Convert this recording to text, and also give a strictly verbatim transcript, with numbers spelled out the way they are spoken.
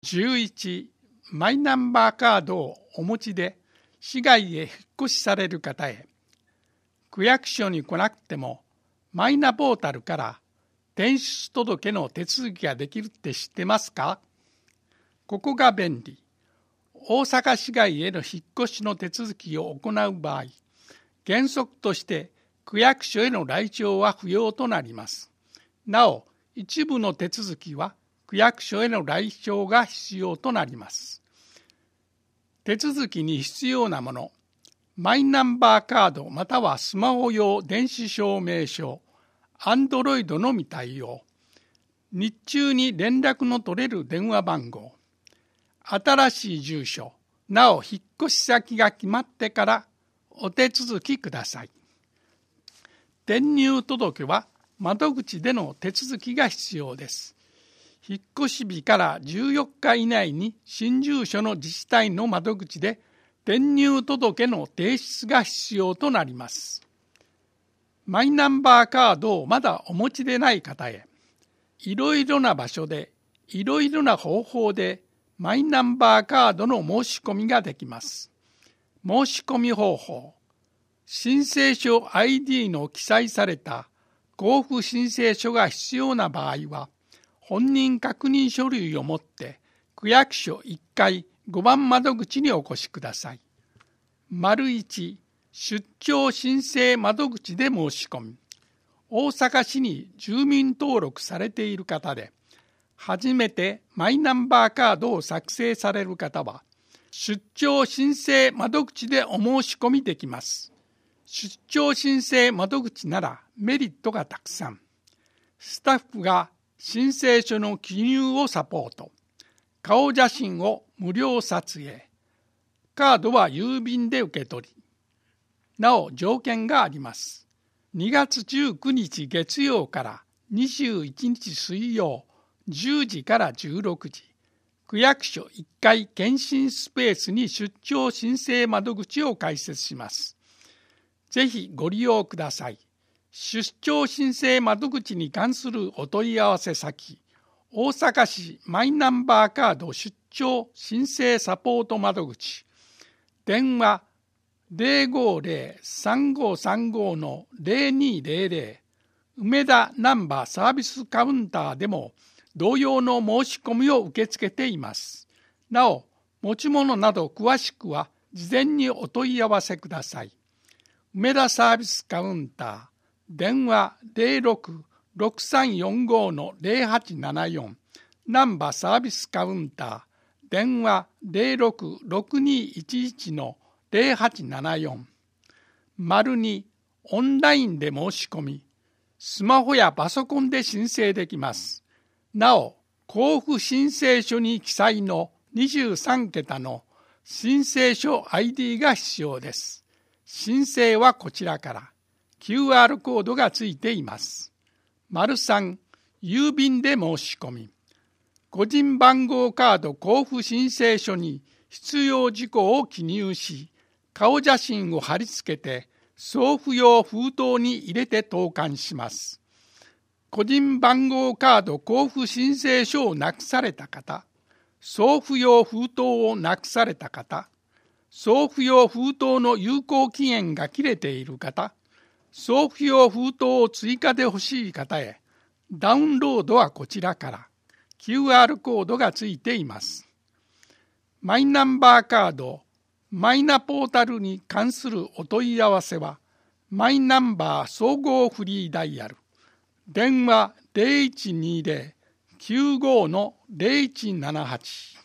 じゅういち、マイナンバーカードをお持ちで市外へ引っ越しされる方へ、区役所に来なくてもマイナポータルから転出届の手続きができるって知ってますか？ここが便利。大阪市外への引っ越しの手続きを行う場合、原則として区役所への来庁は不要となります。なお、一部の手続きは区役所への来庁が必要となります。手続きに必要なもの、マイナンバーカードまたはスマホ用電子証明書、Android のみ対応、日中に連絡の取れる電話番号、新しい住所、なお引っ越し先が決まってからお手続きください。転入届は窓口での手続きが必要です。引っ越し日からじゅうよっか以内に新住所の自治体の窓口で転入届の提出が必要となります。マイナンバーカードをまだお持ちでない方へ、いろいろな場所でいろいろな方法でマイナンバーカードの申し込みができます。申し込み方法、申請書 アイディー の記載された交付申請書が必要な場合は、本人確認書類を持って区役所いっかいごばん窓口にお越しください。丸いち、出張申請窓口で申し込み。大阪市に住民登録されている方で、初めてマイナンバーカードを作成される方は、出張申請窓口でお申し込みできます。出張申請窓口ならメリットがたくさん。スタッフが申請書の記入をサポート。顔写真を無料撮影。カードは郵便で受け取り。なお条件があります。にがつじゅうくにち月曜からにじゅういちにち水曜じゅうじからじゅうろくじ、区役所いっかい検診スペースに出張申請窓口を開設します。ぜひご利用ください。出張申請窓口に関するお問い合わせ先、大阪市マイナンバーカード出張申請サポート窓口、電話 ゼロごゼロ さんごさんご のゼロにゼロゼロ、梅田難波サービスカウンターでも同様の申し込みを受け付けています。なお、持ち物など詳しくは事前にお問い合わせください。梅田サービスカウンター、電話 ゼロろく ろくさんよんご のゼロはちななよん、難波サービスカウンター、電話 ゼロろく ろくにいちいち のゼロはちななよん、丸にオンラインで申し込み、スマホやパソコンで申請できます。なお、交付申請書に記載のにじゅうさんけたの申請書 アイディー が必要です。申請はこちらから。キューアール コードがついています。丸さん、郵便で申し込み。個人番号カード交付申請書に必要事項を記入し、顔写真を貼り付けて送付用封筒に入れて投函します。個人番号カード交付申請書をなくされた方、送付用封筒をなくされた方、送付用封筒の有効期限が切れている方、送付用封筒を追加で欲しい方へ、ダウンロードはこちらから。キューアール コードがついています。マイナンバーカード、マイナポータルに関するお問い合わせは、マイナンバー総合フリーダイヤル、電話 ゼロいちにゼロ きゅうご のゼロいちななはち。